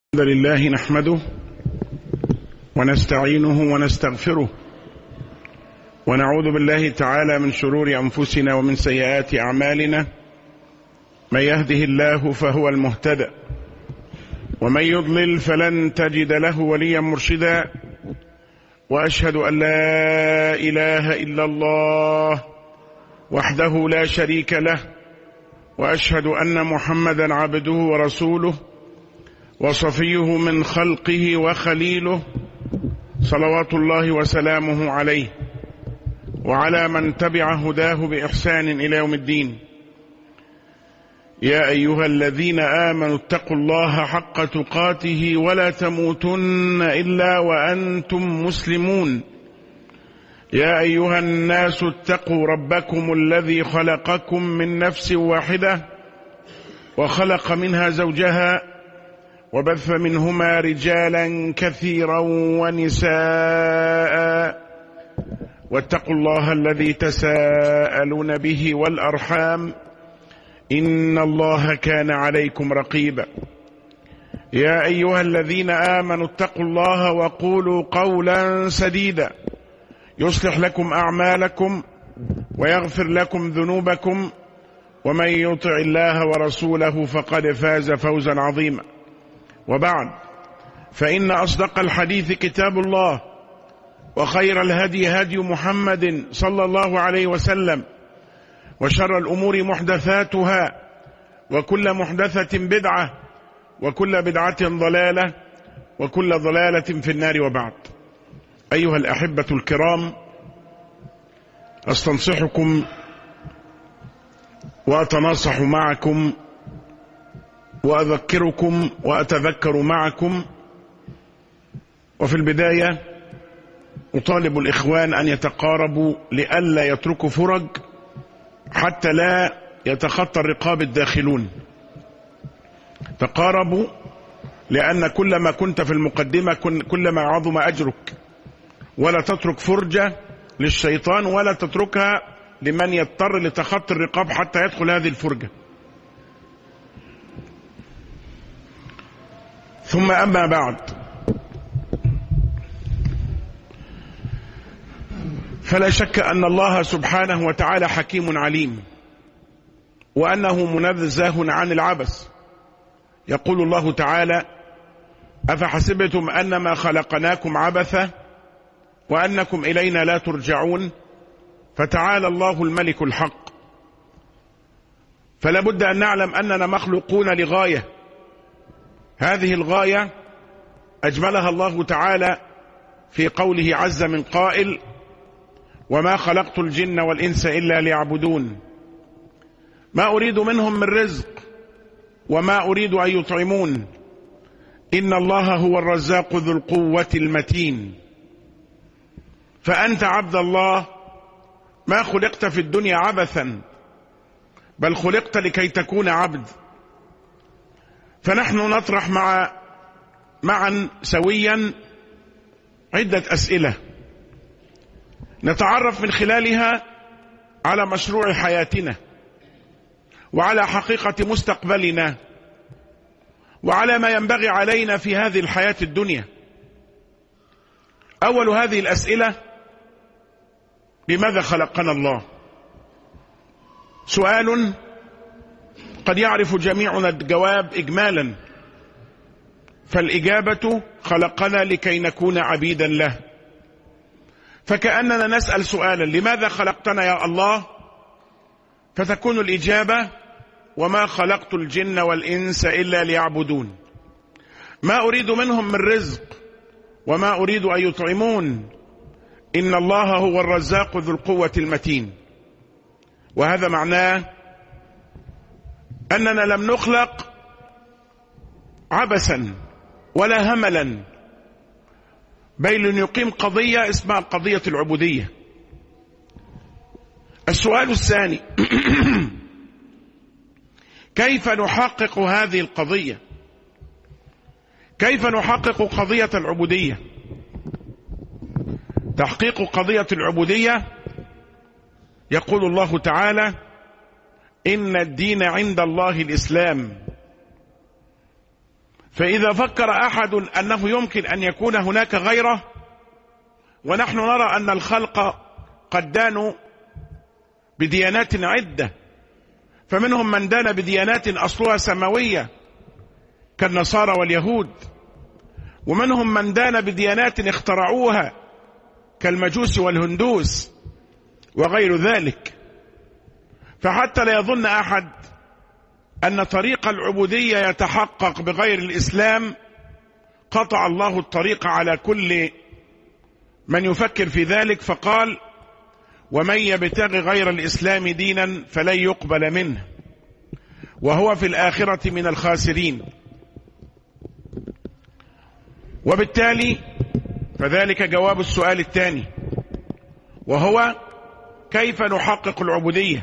الحمد لله نحمده ونستعينه ونستغفره ونعوذ بالله تعالى من شرور أنفسنا ومن سيئات أعمالنا. من يهده الله فهو المهتدى ومن يضلل فلن تجد له وليا مرشدا، وأشهد أن لا إله إلا الله وحده لا شريك له، وأشهد أن محمدا عبده ورسوله وصفيه من خلقه وخليله، صلوات الله وسلامه عليه وعلى من تبع هداه بإحسان إلى يوم الدين. يا أيها الذين آمنوا اتقوا الله حق تقاته ولا تموتن إلا وأنتم مسلمون. يا أيها الناس اتقوا ربكم الذي خلقكم من نفس واحدة وخلق منها زوجها وبث منهما رجالا كثيرا ونساء، واتقوا الله الذي تساءلون به والأرحام إن الله كان عليكم رقيبا. يا أيها الذين آمنوا اتقوا الله وقولوا قولا سديدا يصلح لكم أعمالكم ويغفر لكم ذنوبكم، ومن يطع الله ورسوله فقد فاز فوزا عظيما. وبعد، فإن أصدق الحديث كتاب الله، وخير الهدي هدي محمد صلى الله عليه وسلم، وشر الأمور محدثاتها، وكل محدثة بدعة، وكل بدعة ضلالة، وكل ضلالة في النار. وبعد، أيها الأحبة الكرام، أستنصحكم وأتناصح معكم وأذكركم وأتذكر معكم. وفي البداية أطالب الإخوان أن يتقاربوا لئلا يتركوا فرج حتى لا يتخطى الرقاب الداخلون. تقاربوا، لأن كلما كنت في المقدمة كلما عظم أجرك، ولا تترك فرجة للشيطان ولا تتركها لمن يضطر لتخطي الرقاب حتى يدخل هذه الفرجة. ثم أما بعد، فلا شك أن الله سبحانه وتعالى حكيم عليم، وأنه منزه عن العبث. يقول الله تعالى: أفحسبتم أنما خلقناكم عبثا وأنكم إلينا لا ترجعون، فتعالى الله الملك الحق. فلا بد أن نعلم أننا مخلوقون لغاية، هذه الغاية أجملها الله تعالى في قوله عز من قائل: وما خلقت الجن والإنس إلا ليعبدون ما أريد منهم من رزق وما أريد أن يطعمون إن الله هو الرزاق ذو القوة المتين. فأنت عبد الله ما خلقت في الدنيا عبثا، بل خلقت لكي تكون عبد. فنحن نطرح معا سويا عدة أسئلة نتعرف من خلالها على مشروع حياتنا، وعلى حقيقة مستقبلنا، وعلى ما ينبغي علينا في هذه الحياة الدنيا. أول هذه الأسئلة: لماذا خلقنا الله؟ سؤال قد يعرف جميعنا الجواب إجمالا، فالإجابة: خلقنا لكي نكون عبيدا له. فكأننا نسأل سؤالا: لماذا خلقتنا يا الله؟ فتكون الإجابة: وما خلقت الجن والإنس إلا ليعبدون ما أريد منهم من رزق وما أريد أن يطعمون إن الله هو الرزاق ذو القوة المتين. وهذا معناه أننا لم نخلق عبثا ولا هملا، بل يقيم قضية اسمها قضية العبودية. السؤال الثاني: كيف نحقق هذه القضية؟ كيف نحقق قضية العبودية؟ تحقيق قضية العبودية، يقول الله تعالى: إن الدين عند الله الإسلام. فإذا فكر أحد أنه يمكن أن يكون هناك غيره، ونحن نرى أن الخلق قد دانوا بديانات عدة، فمنهم من دان بديانات أصلها سماوية كالنصارى واليهود، ومنهم من دان بديانات اخترعوها كالمجوس والهندوس وغير ذلك. فحتى لا يظن أحد أن طريق العبودية يتحقق بغير الإسلام، قطع الله الطريق على كل من يفكر في ذلك، فقال: ومن يبتغي غير الإسلام دينا فلن يقبل منه وهو في الآخرة من الخاسرين. وبالتالي فذلك جواب السؤال الثاني، وهو كيف نحقق العبودية.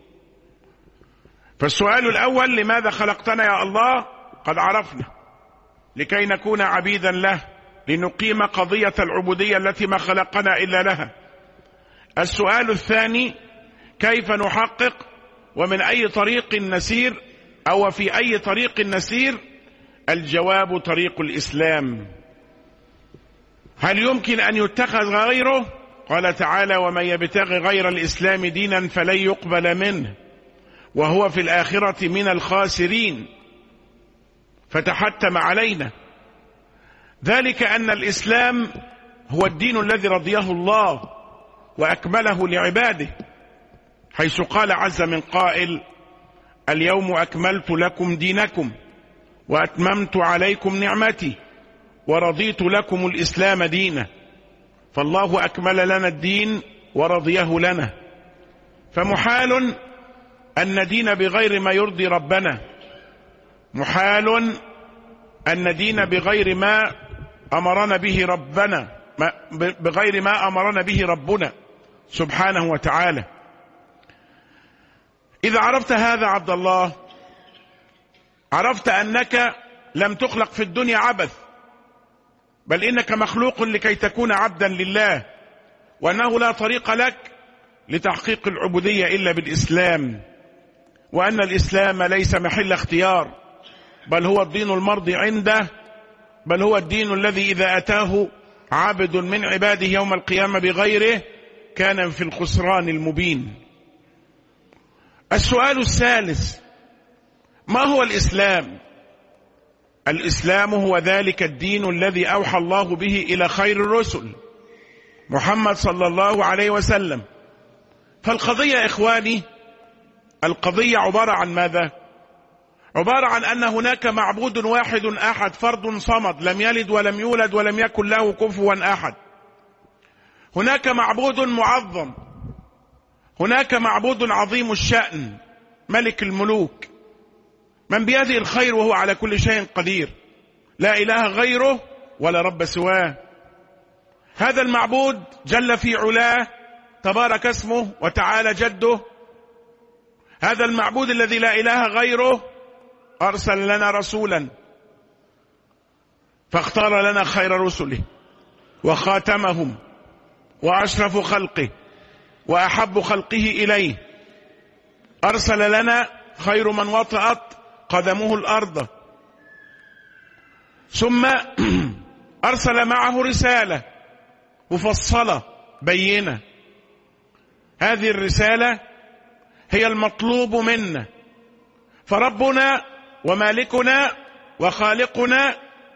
فالسؤال الأول: لماذا خلقتنا يا الله؟ قد عرفنا، لكي نكون عبيدا له، لنقيم قضية العبودية التي ما خلقنا إلا لها. السؤال الثاني: كيف نحقق ومن أي طريق نسير أو في أي طريق نسير؟ الجواب: طريق الإسلام. هل يمكن أن يتخذ غيره؟ قال تعالى: ومن يبتغي غير الإسلام دينا فلن يقبل منه وهو في الآخرة من الخاسرين. فتحتم علينا ذلك أن الإسلام هو الدين الذي رضيه الله وأكمله لعباده، حيث قال عز من قائل: اليوم أكملت لكم دينكم وأتممت عليكم نعمتي ورضيت لكم الإسلام دينا. فالله أكمل لنا الدين ورضيه لنا، فمحال أن ندين بغير ما يرضي ربنا، محال أن ندين بغير ما أمرنا به ربنا، بغير ما أمرنا به ربنا سبحانه وتعالى. إذا عرفت هذا عبد الله، عرفت أنك لم تخلق في الدنيا عبث، بل إنك مخلوق لكي تكون عبدا لله، وأنه لا طريق لك لتحقيق العبودية إلا بالإسلام، وأن الإسلام ليس محل اختيار، بل هو الدين المرضي عنده، بل هو الدين الذي إذا أتاه عبد من عباده يوم القيامة بغيره كان في الخسران المبين. السؤال الثالث: ما هو الإسلام؟ الإسلام هو ذلك الدين الذي أوحى الله به إلى خير الرسل محمد صلى الله عليه وسلم. فالقضية إخواني، القضية عبارة عن ماذا؟ عبارة عن أن هناك معبود واحد أحد، فرد صمد، لم يلد ولم يولد ولم يكن له كفوا أحد. هناك معبود معظم، هناك معبود عظيم الشأن، ملك الملوك، من بيده الخير وهو على كل شيء قدير، لا إله غيره ولا رب سواه. هذا المعبود جل في علاه، تبارك اسمه وتعالى جده. هذا المعبود الذي لا إله غيره أرسل لنا رسولا، فاختار لنا خير رسله وخاتمهم وأشرف خلقه وأحب خلقه إليه. أرسل لنا خير من وطأت قدمه الأرض، ثم أرسل معه رسالة مفصلة بينة. هذه الرسالة هي المطلوب منا، فربنا ومالكنا وخالقنا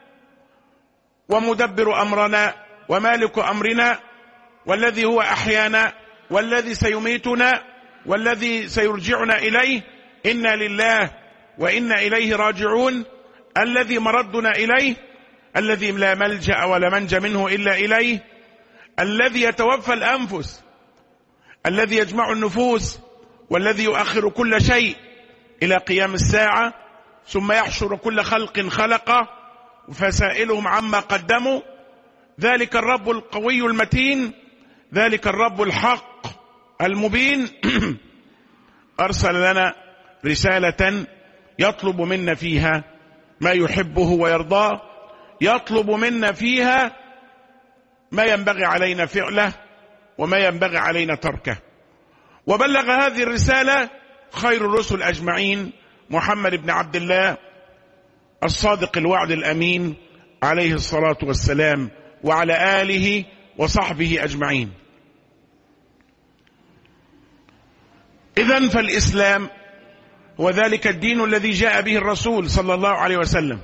ومدبر أمرنا ومالك أمرنا، والذي هو أحيانا والذي سيميتنا والذي سيرجعنا إليه، إنا لله وإنا إليه راجعون، الذي مردنا إليه، الذي لا ملجأ ولا منجى منه إلا إليه، الذي يتوفى الأنفس، الذي يجمع النفوس، والذي يؤخر كل شيء إلى قيام الساعة، ثم يحشر كل خلق خلقه فسائلهم عما قدموا. ذلك الرب القوي المتين، ذلك الرب الحق المبين أرسل لنا رسالة يطلب منا فيها ما يحبه ويرضاه، يطلب منا فيها ما ينبغي علينا فعله وما ينبغي علينا تركه. وبلغ هذه الرسالة خير الرسل أجمعين محمد بن عبد الله الصادق الوعد الأمين عليه الصلاة والسلام وعلى آله وصحبه أجمعين. إذن فالإسلام هو ذلك الدين الذي جاء به الرسول صلى الله عليه وسلم.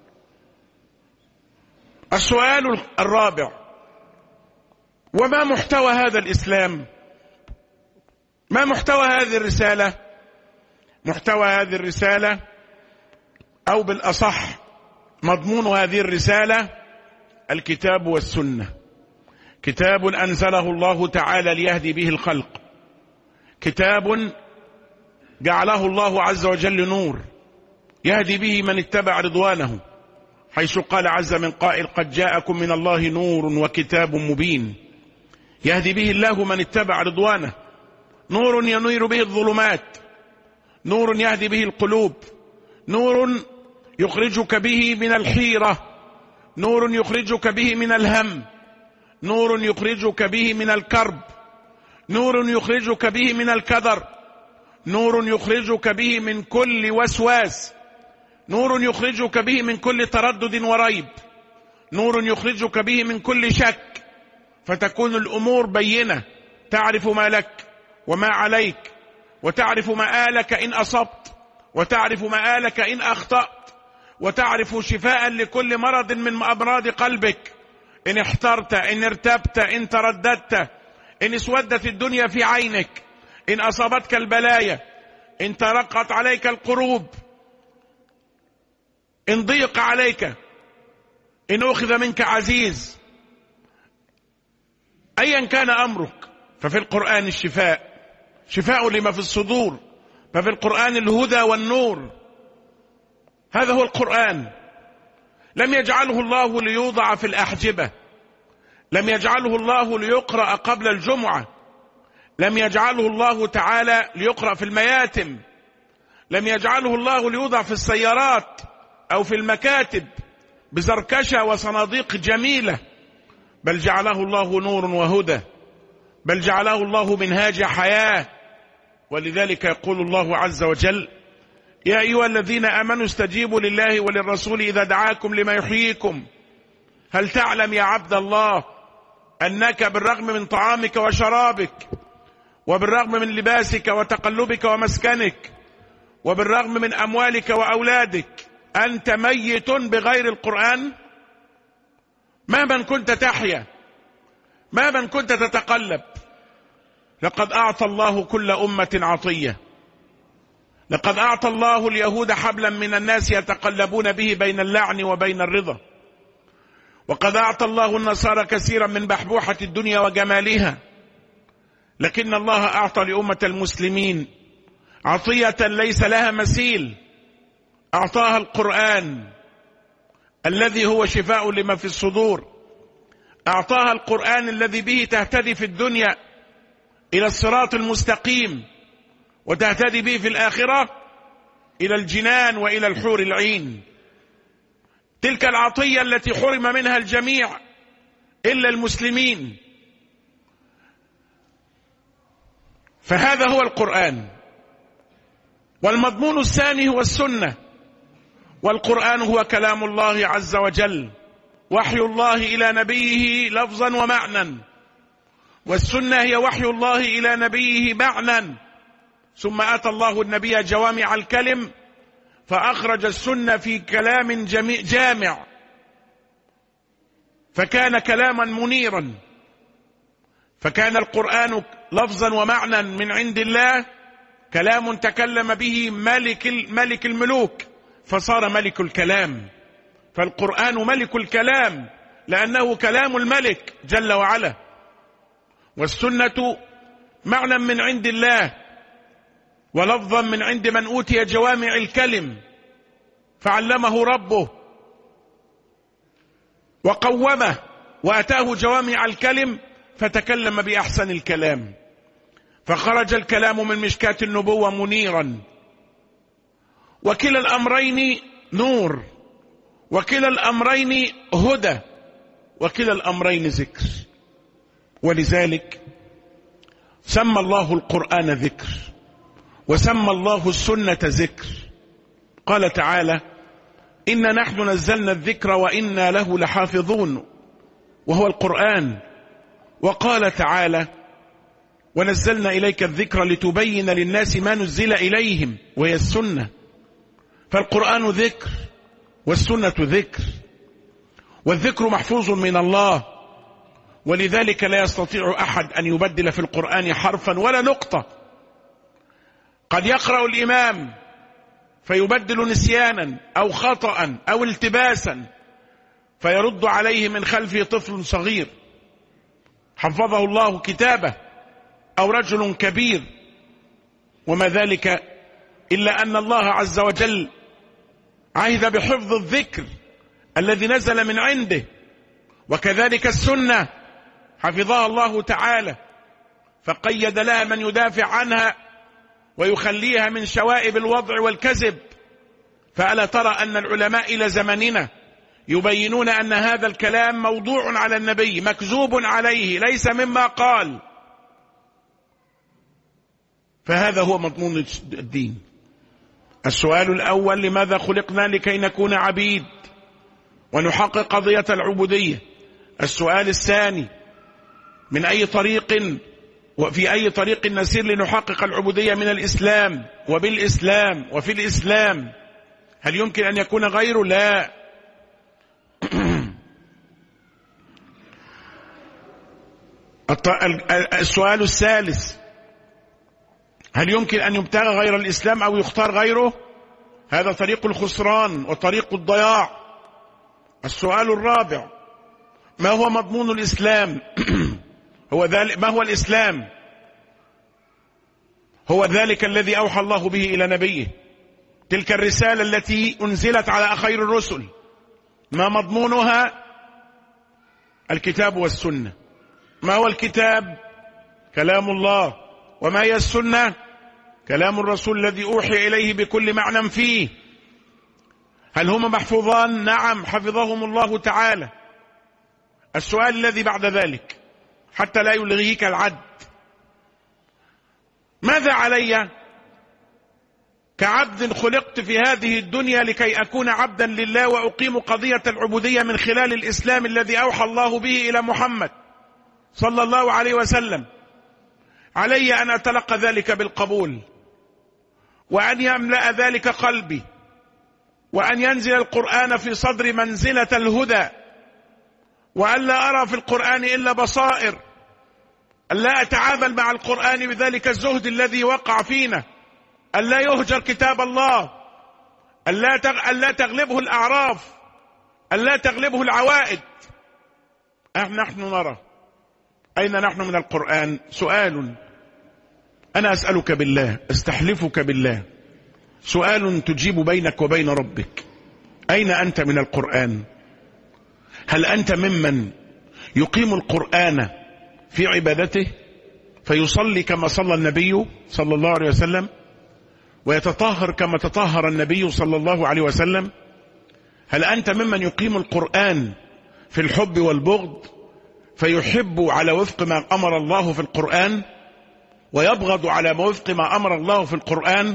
السؤال الرابع: وما محتوى هذا الإسلام؟ ما محتوى هذه الرسالة؟ محتوى هذه الرسالة، أو بالأصح مضمون هذه الرسالة، الكتاب والسنة. كتاب أنزله الله تعالى ليهدي به الخلق، كتاب جعله الله عز وجل نور يهدي به من اتبع رضوانه، حيث قال عز من قائل: قد جاءكم من الله نور وكتاب مبين. يهدي به الله من اتبع رضوانه، نور ينير به الظلمات، نور يهدي به القلوب، نور يخرجك به من الحيرة، نور يخرجك به من الهم، نور يخرجك به من الكرب، نور يخرجك به من الكدر، نور يخرجك به من كل وسواس، نور يخرجك به من كل تردد وريب، نور يخرجك به من كل شك، فتكون الأمور بينة، تعرف ما لك وما عليك، وتعرف مآلك إن أصبت، وتعرف مآلك إن أخطأت، وتعرف شفاء لكل مرض من أمراض قلبك، إن احترت، إن ارتبت، إن ترددت، إن اسودت الدنيا في عينك، إن أصابتك البلايا، إن ترقت عليك القروب، إن ضيق عليك، إن أخذ منك عزيز، أيا كان أمرك، ففي القرآن الشفاء، شفاء لما في الصدور، ففي القرآن الهدى والنور. هذا هو القرآن. لم يجعله الله ليوضع في الأحجبة، لم يجعله الله ليقرأ قبل الجمعة، لم يجعله الله تعالى ليقرأ في المياتم، لم يجعله الله ليوضع في السيارات أو في المكاتب بزركشة وصناديق جميلة، بل جعله الله نور وهدى، بل جعله الله منهاج حياة. ولذلك يقول الله عز وجل: يا أيها الذين آمنوا استجيبوا لله وللرسول إذا دعاكم لما يحييكم. هل تعلم يا عبد الله أنك بالرغم من طعامك وشرابك، وبالرغم من لباسك وتقلبك ومسكنك، وبالرغم من أموالك وأولادك، أنت ميت بغير القرآن؟ مهما كنت تحيا، مهما كنت تتقلب، لقد أعطى الله كل أمة عطية. لقد أعطى الله اليهود حبلا من الناس يتقلبون به بين اللعن وبين الرضا، وقد أعطى الله النصارى كثيرا من بحبوحة الدنيا وجمالها، لكن الله أعطى لأمة المسلمين عطية ليس لها مثيل، أعطاها القرآن الذي هو شفاء لما في الصدور، أعطاها القرآن الذي به تهتدي في الدنيا إلى الصراط المستقيم، وتهتدي به في الآخرة إلى الجنان وإلى الحور العين. تلك العطية التي حرم منها الجميع إلا المسلمين. فهذا هو القرآن. والمضمون الثاني هو السنة. والقرآن هو كلام الله عز وجل، وحي الله إلى نبيه لفظا ومعنى، والسنة هي وحي الله إلى نبيه معنى. ثم أتى الله النبي جوامع الكلم فأخرج السنة في كلام جامع، فكان كلاما منيرا. فكان القرآن لفظا ومعنى من عند الله، كلام تكلم به ملك الملوك فصار ملك الكلام. فالقرآن ملك الكلام لأنه كلام الملك جل وعلا. والسنة معنى من عند الله ولفظا من عند من أوتي جوامع الكلم فعلمه ربه وقومه وأتاه جوامع الكلم فتكلم بأحسن الكلام، فخرج الكلام من مشكاة النبوة منيرا. وكلا الأمرين نور، وكلا الأمرين هدى، وكلا الأمرين ذكر. ولذلك سمى الله القرآن ذكر، وسمى الله السنة ذكر. قال تعالى: إنا نحن نزلنا الذكر وإنا له لحافظون، وهو القرآن. وقال تعالى: ونزلنا إليك الذكر لتبين للناس ما نزل إليهم، وهي السنة. فالقرآن ذكر والسنة ذكر، والذكر محفوظ من الله، ولذلك لا يستطيع أحد أن يبدل في القرآن حرفا ولا نقطة. قد يقرأ الإمام فيبدل نسيانا أو خطأ أو التباسا، فيرد عليه من خلفه طفل صغير حفظه الله كتابه أو رجل كبير، وما ذلك إلا أن الله عز وجل عهد بحفظ الذكر الذي نزل من عنده، وكذلك السنة حفظها الله تعالى، فقيد لها من يدافع عنها ويخليها من شوائب الوضع والكذب. فألا ترى أن العلماء إلى زمننا يبينون أن هذا الكلام موضوع على النبي مكذوب عليه ليس مما قال؟ فهذا هو مضمون الدين. السؤال الأول: لماذا خلقنا؟ لكي نكون عبيد ونحقق قضية العبودية. السؤال الثاني: من أي طريق وفي أي طريق نسير لنحقق العبودية من الإسلام وبالإسلام وفي الإسلام؟ هل يمكن أن يكون غيره؟ لا. السؤال الثالث: هل يمكن أن يبتغى غير الإسلام أو يختار غيره؟ هذا طريق الخسران وطريق الضياع. السؤال الرابع: ما هو مضمون الإسلام؟ ما هو الإسلام؟ هو ذلك الذي أوحى الله به إلى نبيه، تلك الرسالة التي أنزلت على خير الرسل. ما مضمونها؟ الكتاب والسنة. ما هو الكتاب؟ كلام الله. وما هي السنة؟ كلام الرسول الذي أوحي إليه بكل معنى فيه. هل هما محفوظان؟ نعم، حفظهم الله تعالى. السؤال الذي بعد ذلك حتى لا يلغيك العد: ماذا علي كعبد خلقت في هذه الدنيا لكي أكون عبدا لله وأقيم قضية العبودية من خلال الإسلام الذي أوحى الله به إلى محمد صلى الله عليه وسلم؟ علي أن أتلقى ذلك بالقبول، وأن يملأ ذلك قلبي، وأن ينزل القرآن في صدر منزلة الهدى، وأن لا أرى في القرآن إلا بصائر، أن لا أتعامل مع القرآن بذلك الزهد الذي وقع فينا، أن لا يهجر كتاب الله، أن لا تغلبه الأعراف، أن لا تغلبه العوائد. نحن نرى أين نحن من القرآن؟ سؤال أنا أسألك بالله، استحلفك بالله، سؤال تجيب بينك وبين ربك: أين أنت من القرآن؟ هل أنت ممن يقيم القرآن في عبادته فيصلي كما صلى النبي صلى الله عليه وسلم، ويتطهر كما تطهر النبي صلى الله عليه وسلم؟ هل أنت ممن يقيم القرآن في الحب والبغض فيحب على وفق ما أمر الله في القرآن ويبغض على وفق ما أمر الله في القرآن؟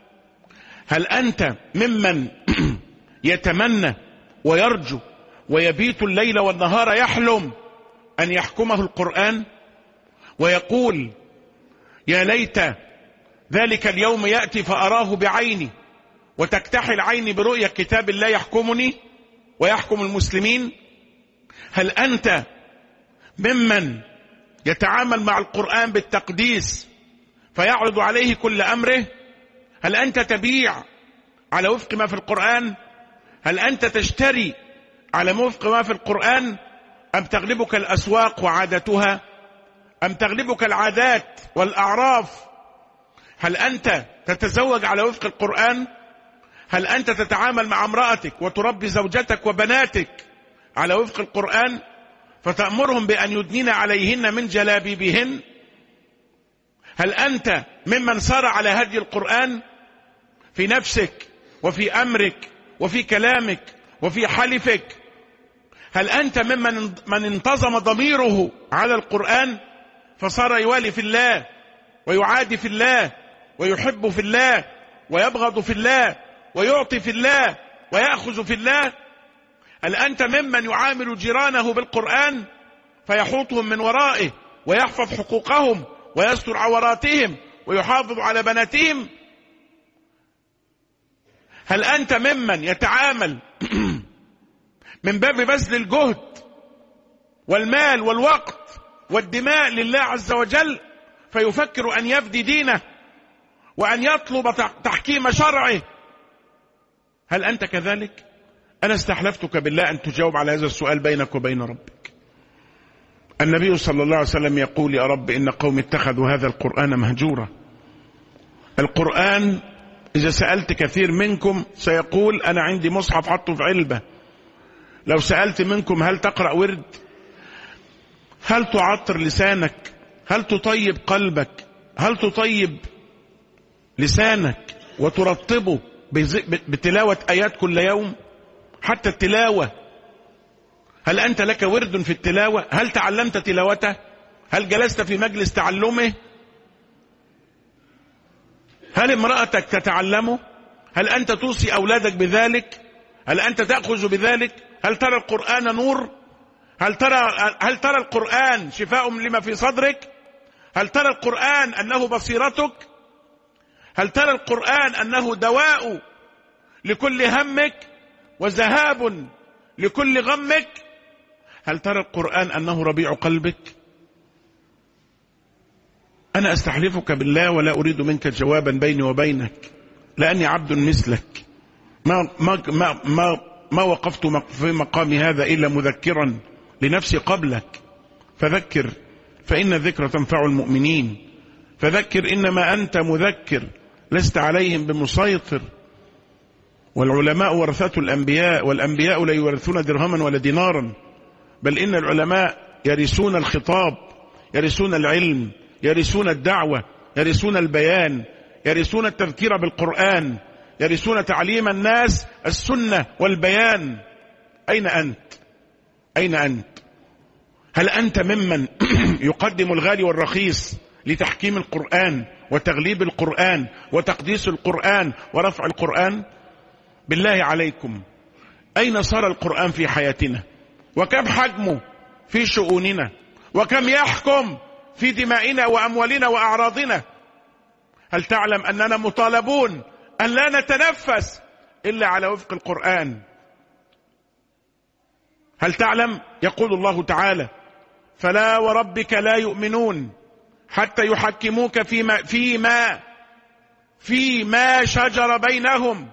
هل أنت ممن يتمنى ويرجو ويبيت الليل والنهار يحلم أن يحكمه القرآن، ويقول: يا ليت ذلك اليوم يأتي فأراه بعيني وتكتحل عيني برؤية كتاب الله يحكمني ويحكم المسلمين؟ هل أنت ممن يتعامل مع القرآن بالتقديس فيعرض عليه كل أمره؟ هل أنت تبيع على وفق ما في القرآن؟ هل أنت تشتري على وفق ما في القرآن؟ أم تغلبك الأسواق وعادتها؟ أم تغلبك العادات والأعراف؟ هل أنت تتزوج على وفق القرآن؟ هل أنت تتعامل مع امرأتك وتربي زوجتك وبناتك على وفق القرآن فتأمرهم بأن يدنين عليهن من جلابيبهن؟ هل أنت ممن سار على هدي القرآن في نفسك وفي أمرك وفي كلامك وفي حلفك؟ هل أنت ممن انتظم ضميره على القرآن فصار يوالي في الله ويعادي في الله ويحب في الله ويبغض في الله ويعطي في الله ويأخذ في الله؟ هل أنت ممن يعامل جيرانه بالقرآن فيحوطهم من ورائه ويحفظ حقوقهم ويستر عوراتهم ويحافظ على بناتهم؟ هل أنت ممن يتعامل من باب بذل الجهد والمال والوقت والدماء لله عز وجل فيفكر أن يفدي دينه وأن يطلب تحكيم شرعه؟ هل أنت كذلك؟ أنا استحلفتك بالله أن تجاوب على هذا السؤال بينك وبين ربك. النبي صلى الله عليه وسلم يقول: يا رب إن قوم اتخذوا هذا القرآن مهجورا. القرآن إذا سألت كثير منكم سيقول: أنا عندي مصحف حطه في علبة. لو سألت منكم: هل تقرأ ورد؟ هل تعطر لسانك؟ هل تطيب قلبك؟ هل تطيب لسانك وترطبه بتلاوة آيات كل يوم؟ حتى التلاوة، هل أنت لك ورد في التلاوة؟ هل تعلمت تلاوته؟ هل جلست في مجلس تعلمه؟ هل امرأتك تتعلمه؟ هل أنت توصي أولادك بذلك؟ هل أنت تأخذ بذلك؟ هل ترى القرآن نور؟ هل ترى القرآن شفاء لما في صدرك؟ هل ترى القرآن أنه بصيرتك؟ هل ترى القرآن أنه دواء لكل همك وذهاب لكل غمك؟ هل ترى القرآن أنه ربيع قلبك؟ أنا أستحلفك بالله ولا أريد منك جوابا بيني وبينك، لأني عبد مثلك، ما وقفت في مقام هذا إلا مذكرا لنفسي قبلك. فذكر فإن الذكر تنفع المؤمنين، فذكر إنما أنت مذكر لست عليهم بمسيطر. والعلماء ورثة الأنبياء، والأنبياء لا يورثون درهما ولا دينارا، بل إن العلماء يرثون الخطاب، يرثون العلم، يرثون الدعوة، يرثون البيان، يرثون التذكير بالقرآن، يرثون تعليم الناس السنة والبيان. أين أنت؟ أين أنت؟ هل أنت ممن يقدم الغالي والرخيص لتحكيم القرآن وتغليب القرآن وتقديس القرآن ورفع القرآن؟ بالله عليكم، أين صار القرآن في حياتنا؟ وكم حجمه في شؤوننا؟ وكم يحكم في دمائنا وأموالنا وأعراضنا؟ هل تعلم أننا مطالبون أن لا نتنفس إلا على وفق القرآن؟ هل تعلم؟ يقول الله تعالى: فلا وربك لا يؤمنون حتى يحكموك فيما شجر بينهم.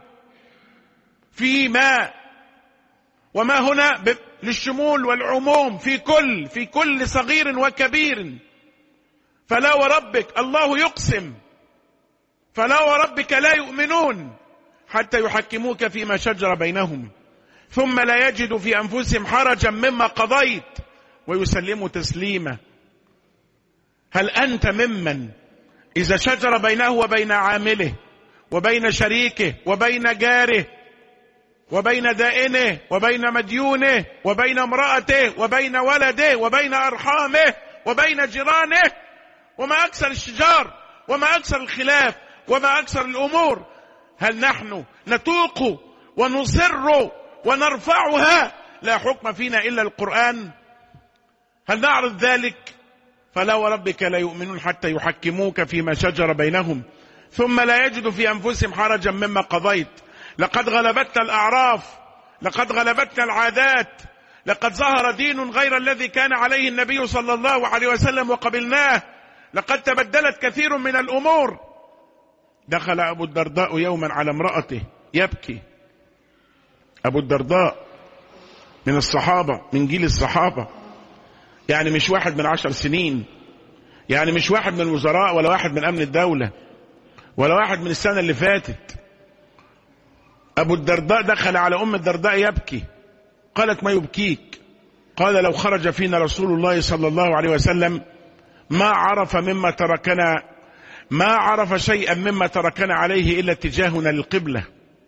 وما هنا للشمول والعموم، في كل صغير وكبير. فلا وربك، الله يقسم: فلا وربك لا يؤمنون حتى يحكموك فيما شجر بينهم ثم لا يجدوا في أنفسهم حرجا مما قضيت ويسلموا تسليما. هل أنت ممن إذا شجر بينه وبين عامله وبين شريكه وبين جاره وبين دائنه وبين مديونه وبين امرأته وبين ولده وبين أرحامه وبين جيرانه، وما أكثر الشجار وما أكثر الخلاف وما أكثر الأمور، هل نحن نتوق ونصر ونرفعها لا حكم فينا إلا القرآن؟ هل نعرض ذلك؟ فلا وربك لا يؤمنون حتى يحكموك فيما شجر بينهم ثم لا يجدوا في أنفسهم حرجا مما قضيت. لقد غلبتنا الأعراف، لقد غلبتنا العادات، لقد ظهر دين غير الذي كان عليه النبي صلى الله عليه وسلم وقبلناه، لقد تبدلت كثير من الأمور. دخل أبو الدرداء يوما على امرأته يبكي. أبو الدرداء من الصحابة، من جيل الصحابة، يعني مش واحد من 10 سنين، يعني مش واحد من الوزراء ولا واحد من أمن الدولة ولا واحد من السنة اللي فاتت. أبو الدرداء دخل على أم الدرداء يبكي. قالت: ما يبكيك؟ قال: لو خرج فينا رسول الله صلى الله عليه وسلم ما عرف شيئا مما تركنا عليه إلا اتجاهنا للقبلة.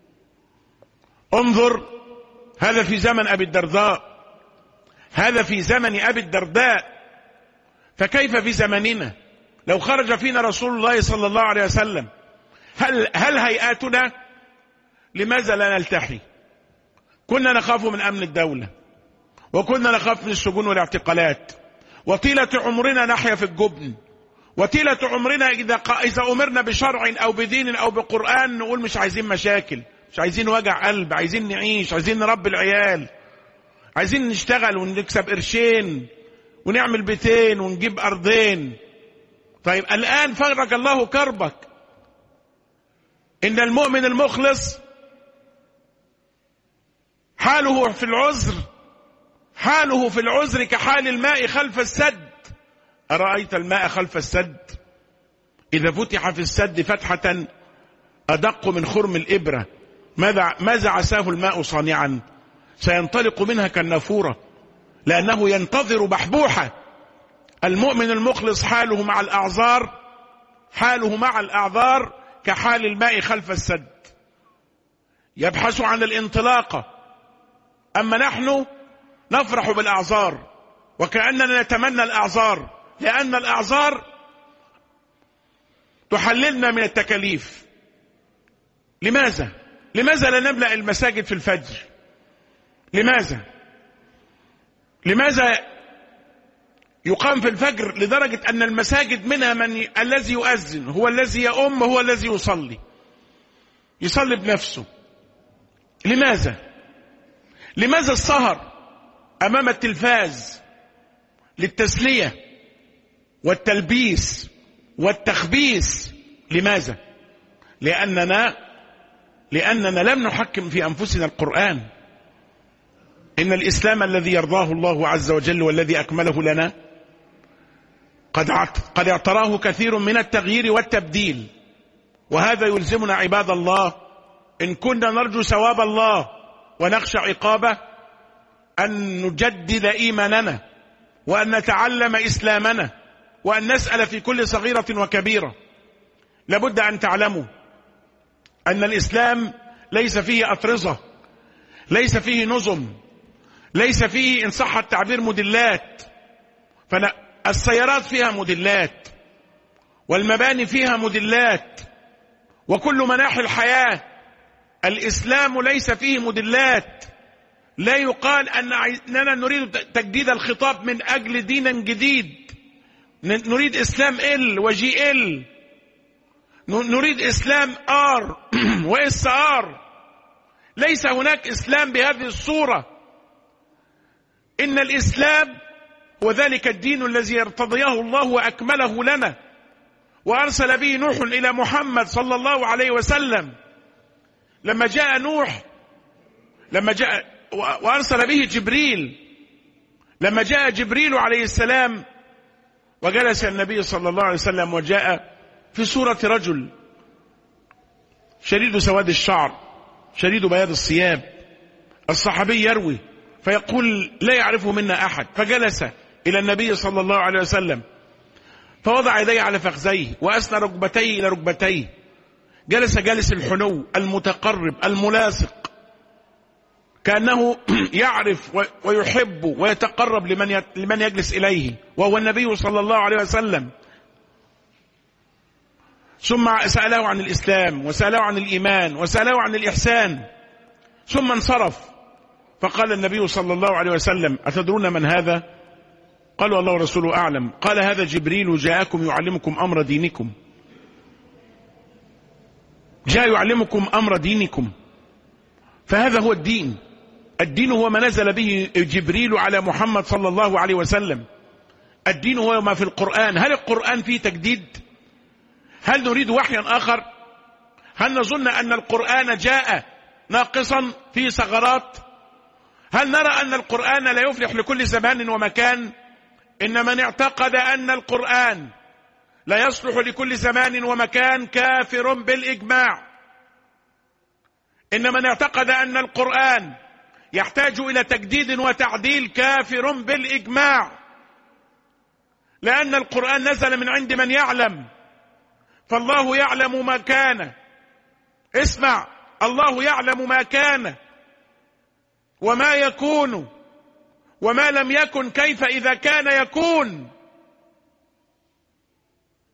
انظر، هذا في زمن أبي الدرداء، هذا في زمن أبي الدرداء، فكيف في زمننا؟ لو خرج فينا رسول الله صلى الله عليه وسلم هل هيئاتنا؟ لماذا لا نلتحي؟ كنا نخاف من أمن الدولة، وكنا نخاف من السجون والاعتقالات، وطيلة عمرنا نحيا في الجبن، وطيلة عمرنا إذا أمرنا بشرع أو بدين أو بقرآن نقول مش عايزين مشاكل، مش عايزين وجع قلب، عايزين نعيش، عايزين نربي العيال، عايزين نشتغل ونكسب قرشين ونعمل بيتين ونجيب أرضين. طيب الآن فرج الله كربك. إن المؤمن المخلص حاله في العذر كحال الماء خلف السد. أرأيت الماء خلف السد إذا فتح في السد فتحة أدق من خرم الإبرة، ماذا عساه الماء صانعا؟ سينطلق منها كالنافورة، لأنه ينتظر بحبوحة. المؤمن المخلص حاله مع الأعذار كحال الماء خلف السد، يبحث عن الانطلاقة. أما نحن نفرح بالأعذار وكأننا نتمنى الأعذار، لأن الأعذار تحللنا من التكاليف. لماذا لا نملأ المساجد في الفجر؟ لماذا يقام في الفجر لدرجة أن المساجد منها الذي يؤذن هو الذي يؤم، هو الذي يصلي بنفسه؟ لماذا السهر أمام التلفاز للتسلية والتلبيس والتخبيس؟ لماذا؟ لأننا لم نحكم في أنفسنا القرآن. إن الإسلام الذي يرضاه الله عز وجل والذي أكمله لنا قد اعتراه كثير من التغيير والتبديل، وهذا يلزمنا عباد الله إن كنا نرجو ثواب الله ونخشى عقابه أن نجدد إيماننا، وأن نتعلم إسلامنا، وأن نسأل في كل صغيرة وكبيرة. لابد أن تعلموا أن الإسلام ليس فيه أطرزة، ليس فيه نظم، ليس فيه إن صح التعبير موديلات. السيارات فيها موديلات، والمباني فيها موديلات، وكل مناحي الحياة. الإسلام ليس فيه موديلات. لا يقال أننا نريد تجديد الخطاب من أجل دين جديد، نريد إسلام إل وجي إل، نريد إسلام آر وإس آر. ليس هناك إسلام بهذه الصورة. إن الإسلام هو ذلك الدين الذي ارتضيه الله وأكمله لنا، وأرسل به نوح إلى محمد صلى الله عليه وسلم. لما جاء نوح وأرسل به جبريل، لما جاء جبريل عليه السلام وجلس النبي صلى الله عليه وسلم، وجاء في صورة رجل شديد سواد الشعر شديد بياض الثياب. الصحابي يروي فيقول لا يعرفه منا أحد، فجلس إلى النبي صلى الله عليه وسلم فوضع يديه على فخذيه وأسنى ركبتيه إلى ركبتيه، جلس الحنو المتقرب الملاصق، كأنه يعرف ويحب ويتقرب لمن يجلس إليه، وهو النبي صلى الله عليه وسلم. ثم سأله عن الإسلام، وسأله عن الإيمان، وسأله عن الإحسان، ثم انصرف. فقال النبي صلى الله عليه وسلم أتدرون من هذا؟ قالوا الله ورسوله أعلم. قال هذا جبريل جاءكم يعلمكم أمر دينكم، جاء يعلمكم أمر دينكم. فهذا هو الدين. الدين هو ما نزل به جبريل على محمد صلى الله عليه وسلم. الدين هو ما في القرآن. هل القرآن فيه تجديد؟ هل نريد وحيا آخر؟ هل نظن أن القرآن جاء ناقصا فيه ثغرات؟ هل نرى أن القرآن لا يفلح لكل زمان ومكان؟ إن من اعتقد أن القرآن لا يصلح لكل زمان ومكان كافر بالإجماع. إن من اعتقد أن القرآن يحتاج إلى تجديد وتعديل كافر بالإجماع، لأن القرآن نزل من عند من يعلم، فالله يعلم ما كان. اسمع، الله يعلم ما كان وما يكون وما لم يكن كيف إذا كان يكون.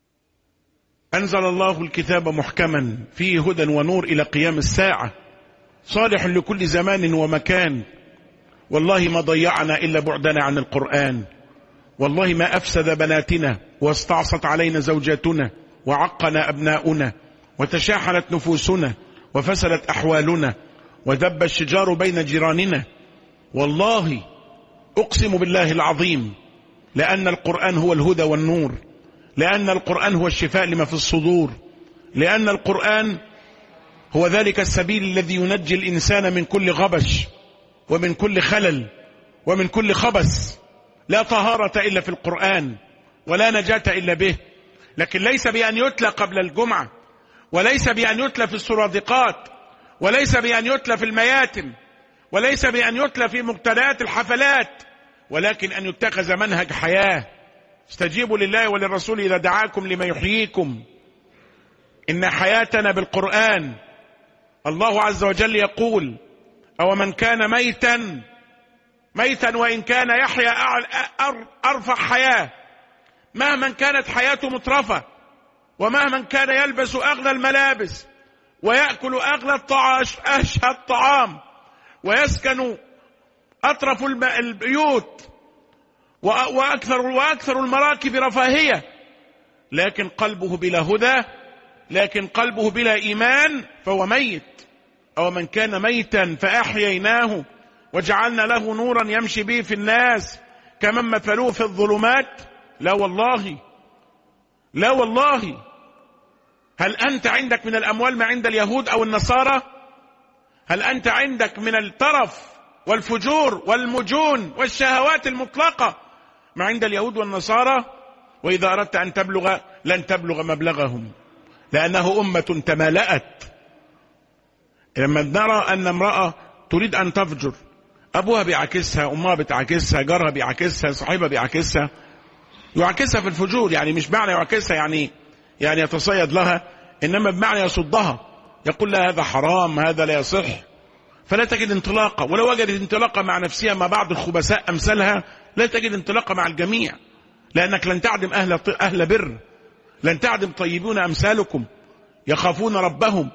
أنزل الله الكتاب محكما فيه هدى ونور إلى قيام الساعة، صالح لكل زمان ومكان. والله ما ضيعنا إلا بعدنا عن القرآن، والله ما أفسد بناتنا واستعصت علينا زوجاتنا وعقنا أبناؤنا وتشاحنت نفوسنا وفسدت أحوالنا ودب الشجار بين جيراننا. والله أقسم بالله العظيم لأن القرآن هو الهدى والنور، لأن القرآن هو الشفاء لما في الصدور، لأن القرآن هو ذلك السبيل الذي ينجي الإنسان من كل غبش ومن كل خلل ومن كل خبث. لا طهارة إلا في القرآن ولا نجاة إلا به. لكن ليس بأن يتلى قبل الجمعة، وليس بأن يتلى في السرادقات، وليس بأن يتلى في المياتم، وليس بأن يتلى في مقتضيات الحفلات، ولكن أن يتخذ منهج حياة. استجيبوا لله وللرسول إذا دعاكم لما يحييكم. إن حياتنا بالقرآن. الله عز وجل يقول: أو من كان ميتا وإن كان يحيا أرفع حياة. مهما كانت حياته مترفة، ومهما كان يلبس أغلى الملابس ويأكل أغلى أشهى الطعام ويسكن أطرف البيوت وأكثر المراكب رفاهية، لكن قلبه بلا هدى، لكن قلبه بلا إيمان فهو ميت. أو من كان ميتا فأحييناه وجعلنا له نورا يمشي به في الناس كمن مثلوه في الظلمات. لا والله، لا والله. هل أنت عندك من الأموال ما عند اليهود أو النصارى؟ هل أنت عندك من الترف والفجور والمجون والشهوات المطلقة ما عند اليهود والنصارى؟ وإذا أردت أن تبلغ لن تبلغ مبلغهم، لأنه أمة تمالأت. لما نرى أن امرأة تريد أن تفجر، أبوها بيعكسها، أمها بتعكسها، جارها بيعكسها، صاحبها بيعكسها، يعكسها في الفجور. يعني مش معنى يعكسها يعني يتصيد لها، إنما بمعنى يصدها، يقول لها هذا حرام، هذا لا يصح. فلا تجد انطلاقة، ولو وجدت انطلاقة مع نفسها مع بعض الخبثاء أمثالها لا تجد انطلاقة مع الجميع، لأنك لن تعدم أهل بر، لن تعدم طيبون أمثالكم يخافون ربهم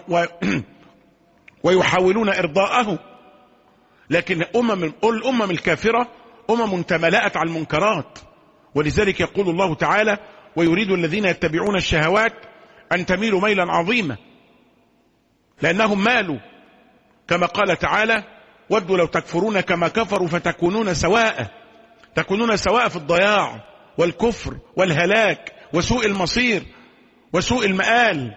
ويحاولون إرضاءه. لكن الأمم الكافرة أمم تملأت على المنكرات. ولذلك يقول الله تعالى: ويريد الذين يتبعون الشهوات أن تميلوا ميلا عظيما، لأنهم مالوا، كما قال تعالى: ودوا لو تكفرون كما كفروا فتكونون سواء. تكونون سواء في الضياع والكفر والهلاك وسوء المصير وسوء المآل.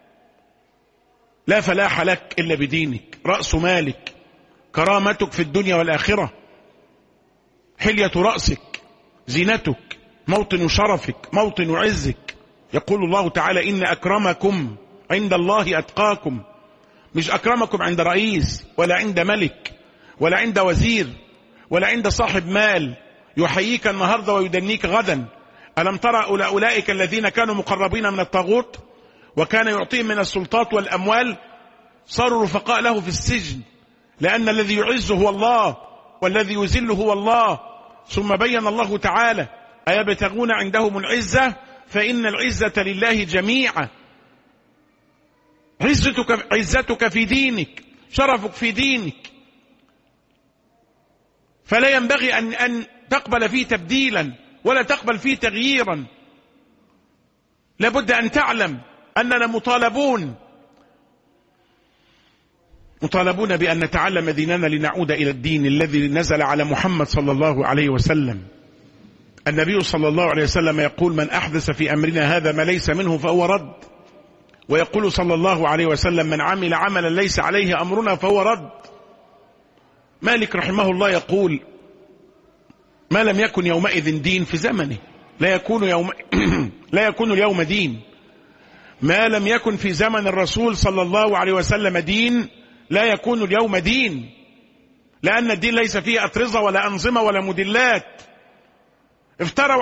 لا فلاح لك إلا بدينك، رأس مالك، كرامتك في الدنيا والآخرة، حلية رأسك، زينتك، موطن شرفك، موطن عزك. يقول الله تعالى: إن أكرمكم عند الله أتقاكم. مش أكرمكم عند رئيس ولا عند ملك ولا عند وزير ولا عند صاحب مال يحييك النهاردة ويدنيك غدا. ألم ترى أولئك الذين كانوا مقربين من الطاغوت وكان يعطيهم من السلطات والأموال صاروا رفقاء له في السجن، لأن الذي يعزه هو الله والذي يذله هو الله. ثم بين الله تعالى: أيبتغون عندهم العزة فإن العزة لله جميعا. عزتك في دينك، شرفك في دينك، فلا ينبغي أن تقبل فيه تبديلا ولا تقبل فيه تغييرا. لابد أن تعلم أننا مطالبون بأن نتعلم ديننا لنعود إلى الدين الذي نزل على محمد صلى الله عليه وسلم. النبي صلى الله عليه وسلم يقول: من أحدث في أمرنا هذا ما ليس منه فهو رد. ويقول صلى الله عليه وسلم: من عمل عملا ليس عليه أمرنا فهو رد. مالك رحمه الله يقول: ما لم يكن يومئذ دين في زمنه لا يكون اليوم دين. ما لم يكن في زمن الرسول صلى الله عليه وسلم دين لا يكون اليوم دين، لأن الدين ليس فيه أطرزة ولا أنظمة ولا مدلات. افتروا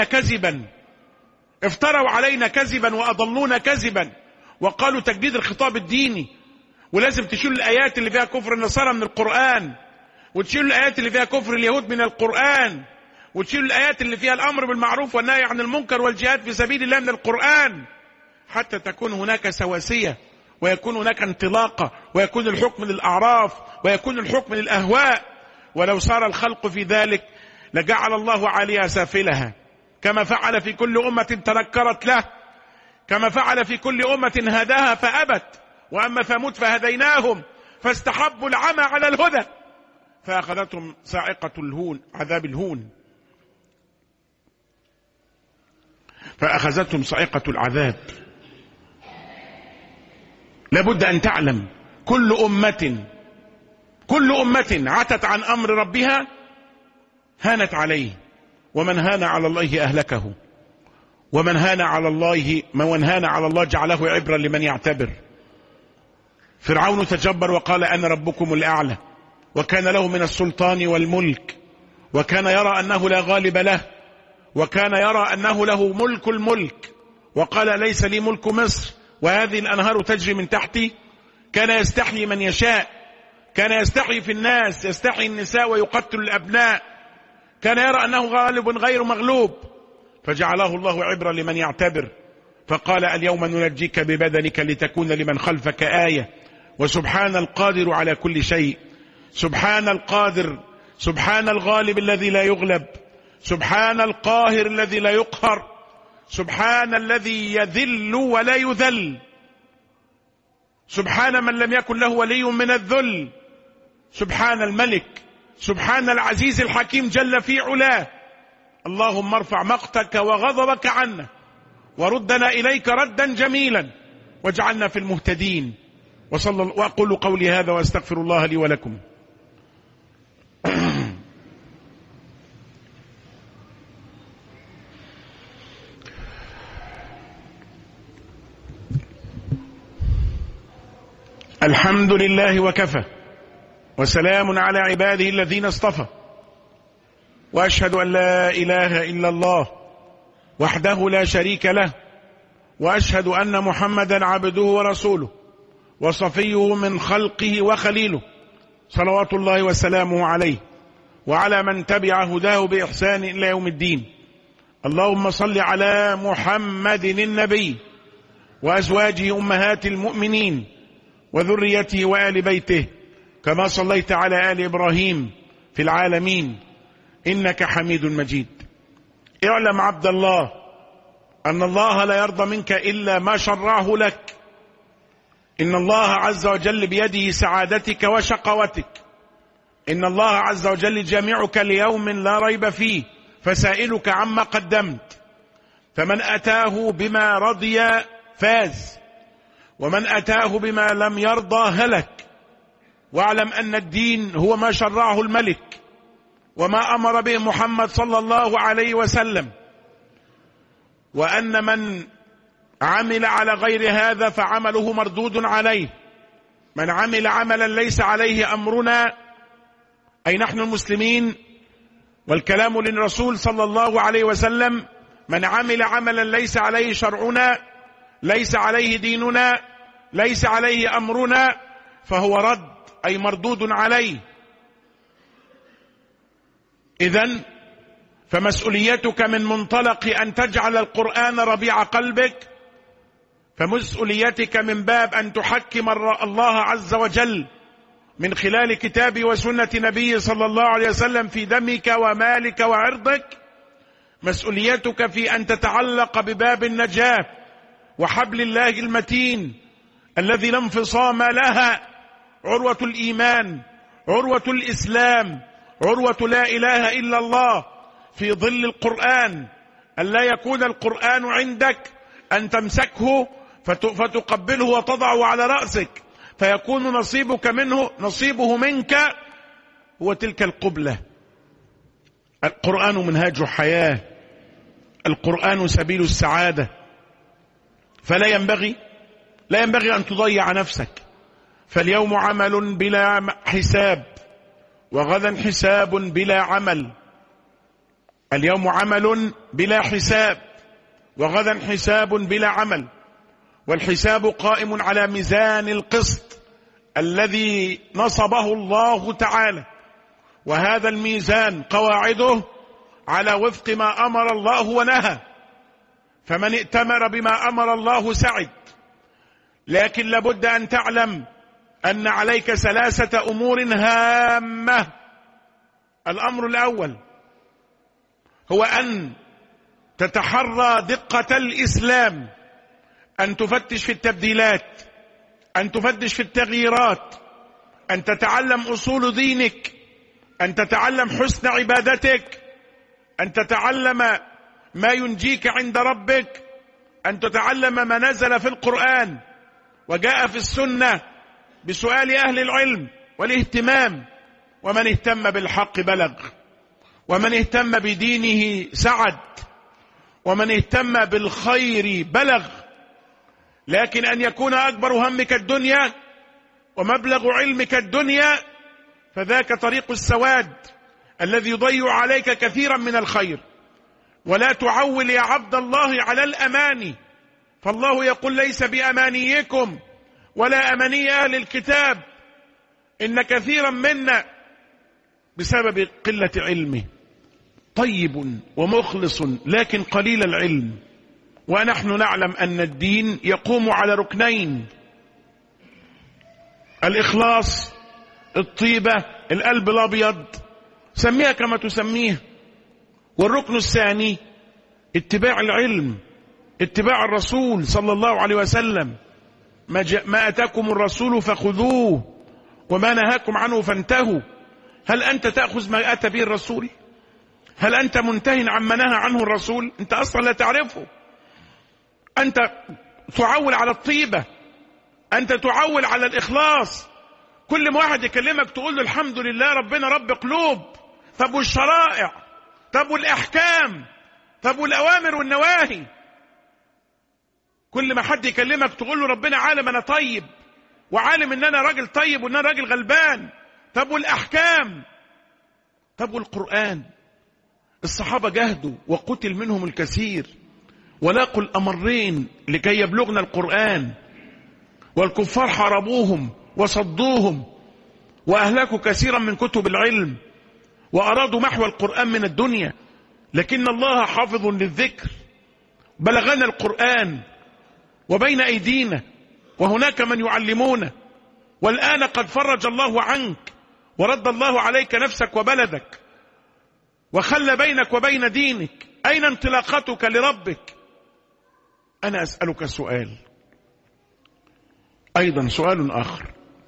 علينا كذبا وأضلونا كذبا، وقالوا تجديد الخطاب الديني، ولازم تشيل الآيات اللي فيها كفر النصارى من القرآن، وتشيل الآيات اللي فيها كفر اليهود من القرآن، وتشيل الآيات اللي فيها الأمر بالمعروف والنهي عن المنكر والجهاد في سبيل الله من القرآن، حتى تكون هناك سواسية ويكون هناك انطلاقة، ويكون الحكم للأعراف، ويكون الحكم للأهواء. ولو صار الخلق في ذلك لجعل الله عاليها سافلها، كما فعل في كل أمة تنكرت له، كما فعل في كل أمة هداها فأبت. وأما ثمود فهديناهم فاستحبوا العمى على الهدى فأخذتهم صاعقة الهون، عذاب الهون، فأخذتهم صاعقة العذاب. لابد أن تعلم كل أمة عتت عن أمر ربها هانت عليه، ومن هان على الله أهلكه، ومن هان على الله جعله عبرا لمن يعتبر. فرعون تجبر وقال أنا ربكم الأعلى، وكان له من السلطان والملك، وكان يرى أنه لا غالب له، وكان يرى أنه له ملك الملك، وقال ليس لي ملك مصر وهذه الأنهار تجري من تحتي. كان يستحيي من يشاء، كان يستحيي في الناس، يستحيي النساء ويقتل الأبناء، كان يرى أنه غالب غير مغلوب، فجعله الله عبرا لمن يعتبر، فقال اليوم ننجيك ببدنك لتكون لمن خلفك آية. وسبحان القادر على كل شيء، سبحان القادر، سبحان الغالب الذي لا يغلب، سبحان القاهر الذي لا يقهر، سبحان الذي يذل ولا يذل، سبحان من لم يكن له ولي من الذل، سبحان الملك، سبحان العزيز الحكيم جل في علاه. اللهم ارفع مقتك وغضبك عنا، وردنا إليك ردا جميلا، واجعلنا في المهتدين. وأقول قولي هذا وأستغفر الله لي ولكم. الحمد لله وكفى، وسلام على عباده الذين اصطفى، وأشهد أن لا إله إلا الله وحده لا شريك له، وأشهد أن محمدا عبده ورسوله وصفيه من خلقه وخليله، صلوات الله وسلامه عليه وعلى من تبع هداه بإحسان إلى يوم الدين. اللهم صل على محمد النبي وأزواجه أمهات المؤمنين وذريته وآل بيته، كما صليت على آل إبراهيم في العالمين إنك حميد مجيد. اعلم عبد الله أن الله لا يرضى منك إلا ما شرعه لك. إن الله عز وجل بيده سعادتك وشقوتك، إن الله عز وجل جامعك ليوم لا ريب فيه، فسائلك عما قدمت. فمن أتاه بما رضي فاز، ومن أتاه بما لم يرضى هلك. واعلم أن الدين هو ما شرعه الملك وما أمر به محمد صلى الله عليه وسلم، وأن من عمل على غير هذا فعمله مردود عليه. من عمل عملا ليس عليه أمرنا، أي نحن المسلمين، والكلام للرسول صلى الله عليه وسلم، من عمل عملا ليس عليه شرعنا، ليس عليه ديننا، ليس عليه أمرنا، فهو رد، أي مردود عليه. إذن فمسؤوليتك من منطلق أن تجعل القرآن ربيع قلبك، فمسؤوليتك من باب أن تحكم الله عز وجل من خلال كتابه وسنة نبيه صلى الله عليه وسلم في دمك ومالك وعرضك. مسؤوليتك في أن تتعلق بباب النجاة وحبل الله المتين الذي لا انفصام لها، عروة الإيمان، عروة الإسلام، عروة لا إله إلا الله، في ظل القرآن. أن لا يكون القرآن عندك أن تمسكه فتقبله وتضعه على رأسك، فيكون نصيبه منك هو تلك القبلة. القرآن منهاج حياة، القرآن سبيل السعادة، فلا ينبغي أن تضيع نفسك. فاليوم عمل بلا حساب، وغدا حساب بلا عمل. اليوم عمل بلا حساب، وغدا حساب بلا عمل. والحساب قائم على ميزان القسط الذي نصبه الله تعالى، وهذا الميزان قواعده على وفق ما أمر الله ونهى. فمن ائتمر بما أمر الله سعد، لكن لابد أن تعلم أن عليك 3 أمور هامة. الأمر الأول هو أن تتحرى دقة الإسلام، أن تفتش في التبديلات، أن تفتش في التغييرات، أن تتعلم أصول دينك، أن تتعلم حسن عبادتك، أن تتعلم ما ينجيك عند ربك، أن تتعلم ما نزل في القرآن وجاء في السنة بسؤال أهل العلم والاهتمام. ومن اهتم بالحق بلغ، ومن اهتم بدينه سعد، ومن اهتم بالخير بلغ. لكن أن يكون أكبر همك الدنيا ومبلغ علمك الدنيا فذاك طريق السواد الذي يضيع عليك كثيرا من الخير. ولا تعول يا عبد الله على الأماني، فالله يقول ليس بأمانيكم ولا أماني أهل الكتاب، إن كثيرا منا بسبب قلة علمه طيب ومخلص لكن قليل العلم. ونحن نعلم أن الدين يقوم على ركنين: الإخلاص، الطيبة، القلب الأبيض، سميها كما تسميه. والركن الثاني اتباع العلم، اتباع الرسول صلى الله عليه وسلم. ما أتاكم الرسول فخذوه وما نهاكم عنه فانتهوا. هل أنت تأخذ ما أتى به الرسول؟ هل أنت منتهٍ عما نهى عنه الرسول؟ أنت أصلا لا تعرفه. أنت تعول على الطيبة، أنت تعول على الإخلاص. كل ما واحد يكلمك تقول له الحمد لله ربنا رب قلوب. طب والشرائع؟ طب والأحكام؟ طب والأوامر والنواهي؟ كل ما حد يكلمك تقول له ربنا عالم أنا طيب، وعالم أن أنا راجل طيب وأن أنا راجل غلبان. طب والأحكام؟ طب والقرآن؟ الصحابة جهدوا وقتل منهم الكثير ولاقوا الأمرين لكي يبلغنا القرآن، والكفار حاربوهم وصدوهم وأهلكوا كثيرا من كتب العلم وأرادوا محو القرآن من الدنيا. لكن الله حافظ للذكر، بلغنا القرآن وبين أيدينا وهناك من يعلمونه. والآن قد فرج الله عنك ورد الله عليك نفسك وبلدك وخلى بينك وبين دينك. أين انطلاقتك لربك؟ أنا أسألك سؤال أيضا، سؤال آخر،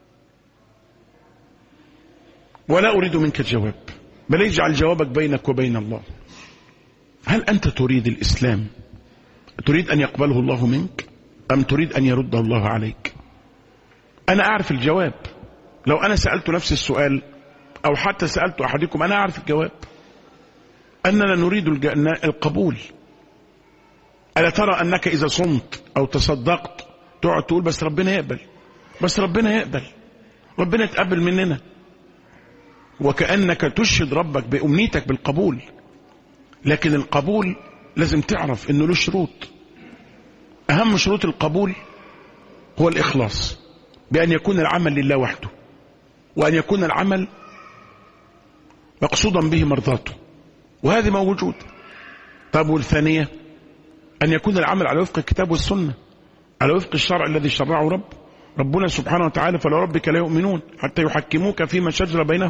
ولا أريد منك الجواب، بل اجعل جوابك بينك وبين الله. هل أنت تريد الإسلام؟ تريد أن يقبله الله منك أم تريد أن يرده الله عليك؟ أنا أعرف الجواب. لو أنا سألت نفس السؤال أو حتى سألت أحدكم أنا أعرف الجواب، أننا نريد القبول. ألا ترى أنك إذا صمت أو تصدقت تقعد تقول بس ربنا يقبل، بس ربنا يقبل، ربنا يتقبل مننا، وكأنك تشهد ربك بأمنيتك بالقبول. لكن القبول لازم تعرف أنه له شروط. أهم شروط القبول هو الإخلاص، بأن يكون العمل لله وحده، وأن يكون العمل مقصودا به مرضاته، وهذه موجود. طب والثانية أن يكون العمل على وفق الكتاب والسنة، على وفق الشرع الذي شرعه ربنا سبحانه وتعالى. فلربك لا يؤمنون حتى يحكموك فيما شجر بينهم.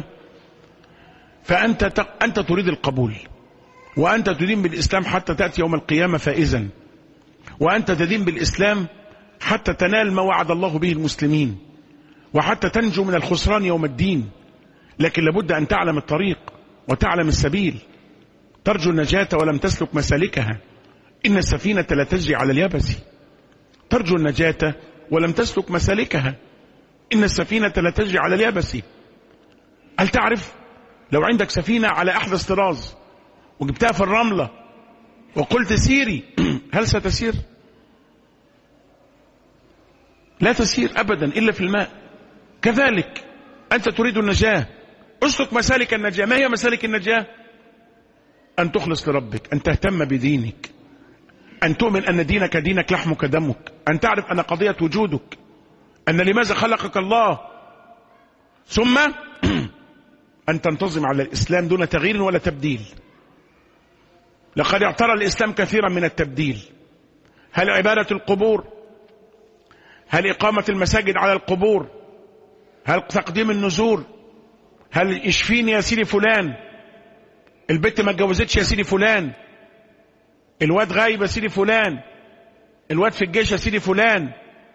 فأنت تريد القبول، وأنت تدين بالإسلام حتى تأتي يوم القيامة فائزا، وأنت تدين بالإسلام حتى تنال ما وعد الله به المسلمين، وحتى تنجو من الخسران يوم الدين. لكن لابد أن تعلم الطريق وتعلم السبيل. ترجو النجاة ولم تسلك مسالكها، إن السفينة لا تجري على اليبس. ترجو النجاة ولم تسلك مسالكها، إن السفينة لا تجري على اليبس. هل تعرف لو عندك سفينة على أحدث طراز وجبتها في الرملة وقلت سيري، هل ستسير؟ لا تسير أبدا إلا في الماء. كذلك أنت تريد النجاة، اسلك مسالك النجاة. ما هي مسالك النجاة؟ أن تخلص لربك، أن تهتم بدينك، أن تؤمن أن دينك دينك لحمك دمك، أن تعرف أن قضية وجودك، أن لماذا خلقك الله، ثم أن تنتظم على الإسلام دون تغيير ولا تبديل. لقد اعترى الإسلام كثيرا من التبديل. هل عبادة القبور، هل إقامة المساجد على القبور؟ هل تقديم النذور؟ هل اشفيني يا سيدي فلان؟ البت ما اتجوزتش يا سيدي فلان، الواد غايب يا سيدي فلان، الواد في الجيش يا سيدي فلان،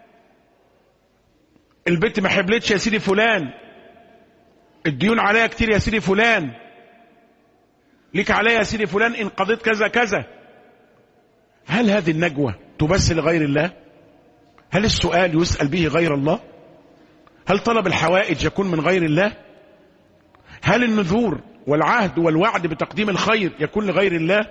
البت ما حبلتش يا سيدي فلان، الديون عليا كتير يا سيدي فلان، ليك عليا يا سيدي فلان إن قضيت كذا كذا. هل هذه النجوى تبث لغير الله؟ هل السؤال يسأل به غير الله؟ هل طلب الحوائج يكون من غير الله؟ هل النذور والعهد والوعد بتقديم الخير يكون لغير الله؟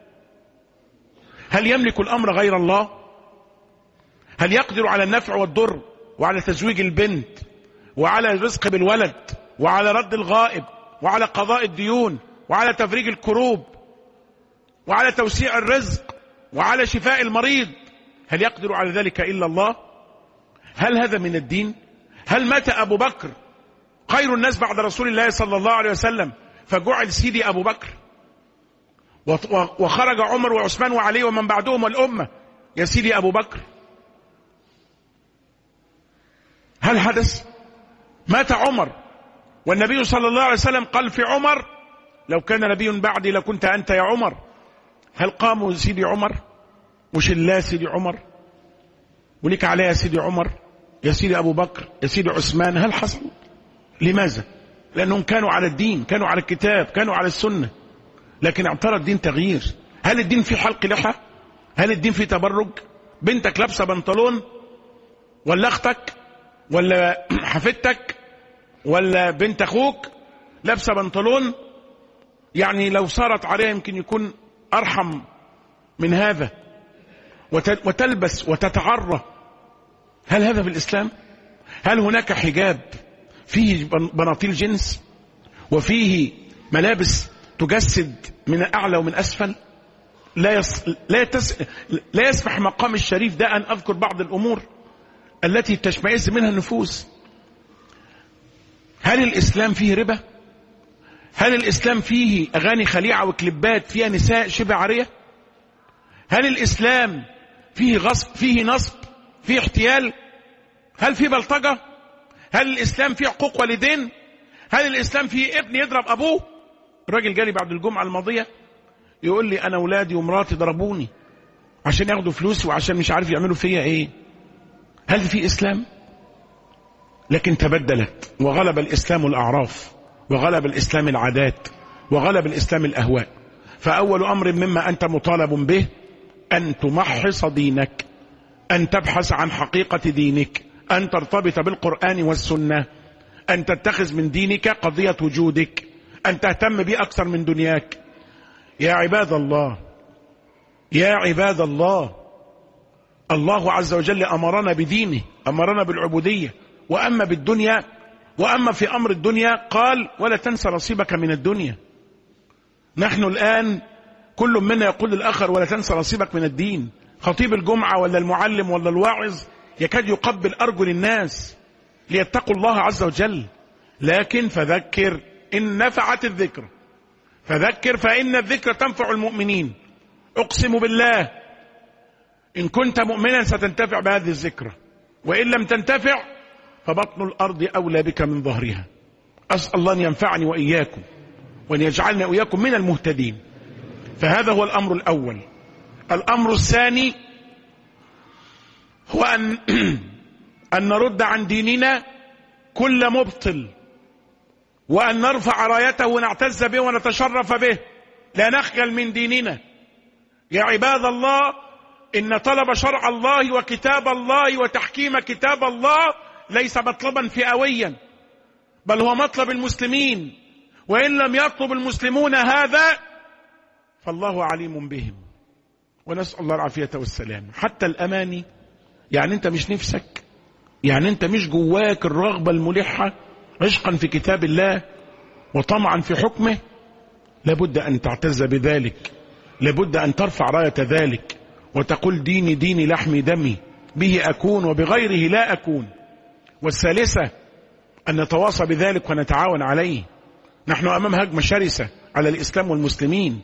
هل يملك الأمر غير الله؟ هل يقدر على النفع والضر وعلى تزويج البنت وعلى الرزق بالولد وعلى رد الغائب وعلى قضاء الديون وعلى تفريج الكروب وعلى توسيع الرزق وعلى شفاء المريض؟ هل يقدر على ذلك إلا الله؟ هل هذا من الدين؟ هل مات أبو بكر خير الناس بعد رسول الله صلى الله عليه وسلم فجعل سيدي أبو بكر، وخرج عمر وعثمان وعلي ومن بعدهم والأمة يا سيدي أبو بكر؟ هل حدث؟ مات عمر والنبي صلى الله عليه وسلم قال في عمر لو كان نبي بعدي لكنت أنت يا عمر. هل قاموا سيدي عمر مش الله سيدي عمر وليك عليه يا سيدي عمر يا سيدي أبو بكر يا سيدي عثمان؟ هل حصل؟ لماذا؟ لأنهم كانوا على الدين، كانوا على الكتاب، كانوا على السنة، لكن اعترى الدين تغيير. هل الدين في حلق لحى؟ هل الدين في تبرج؟ بنتك لابسة بنطلون ولا اختك ولا حفيدتك ولا بنت اخوك لابسة بنطلون، يعني لو صارت عليها يمكن يكون أرحم من هذا، وتلبس وتتعرى. هل هذا في الإسلام؟ هل هناك حجاب فيه بناطيل جنس وفيه ملابس تجسد من أعلى ومن أسفل؟ لا يسمح مقام الشريف ده أن أذكر بعض الأمور التي تشمئز منها النفوس. هل الإسلام فيه ربا؟ هل الإسلام فيه أغاني خليعة وكليبات فيها نساء شبه عارية؟ هل الإسلام فيه غصب، فيه نصب، فيه احتيال؟ هل فيه بلطجة؟ هل الإسلام فيه حقوق والدين؟ هل الإسلام فيه ابن يضرب أبوه؟ الراجل جالي بعد الجمعة الماضية يقول لي أنا أولادي ومراتي ضربوني عشان ياخدوا فلوسي وعشان مش عارف يعملوا فيا إيه. هل في إسلام؟ لكن تبدلت وغلب الإسلام الأعراف وغلب الإسلام العادات وغلب الإسلام الأهواء. فأول أمر مما أنت مطالب به أن تمحص دينك، أن تبحث عن حقيقة دينك، أن ترتبط بالقرآن والسنة، أن تتخذ من دينك قضية وجودك، أن تهتم به أكثر من دنياك. يا عباد الله، يا عباد الله، الله عز وجل أمرنا بدينه، أمرنا بالعبودية. وأما بالدنيا، وأما في أمر الدنيا قال ولا تنسى نصيبك من الدنيا. نحن الآن كل منا يقول للآخر ولا تنسى نصيبك من الدين. خطيب الجمعة ولا المعلم ولا الواعظ يكاد يقبل أرجل الناس ليتقوا الله عز وجل. لكن فذكر إن نفعت الذكر، فذكر فإن الذكر تنفع المؤمنين. أقسم بالله إن كنت مؤمنا ستنتفع بهذه الذكرى، وإن لم تنتفع فبطن الأرض أولى بك من ظهرها. أسأل الله أن ينفعني وإياكم وأن يجعلنا وإياكم من المهتدين. فهذا هو الأمر الأول. الأمر الثاني هو أن نرد عن ديننا كل مبطل، وأن نرفع رايته ونعتز به ونتشرف به، لا نخجل من ديننا. يا عباد الله، إن طلب شرع الله وكتاب الله وتحكيم كتاب الله ليس مطلبا فئويا، بل هو مطلب المسلمين، وإن لم يطلب المسلمون هذا فالله عليم بهم، ونسأل الله العافية والسلام. حتى الأماني، يعني أنت مش نفسك، يعني أنت مش جواك الرغبة الملحة عشقا في كتاب الله وطمعا في حكمه، لابد أن تعتز بذلك، لابد أن ترفع راية ذلك وتقول ديني ديني لحمي دمي، به أكون وبغيره لا أكون. والثالثة أن نتواصى بذلك ونتعاون عليه. نحن أمام هجمة شرسة على الإسلام والمسلمين،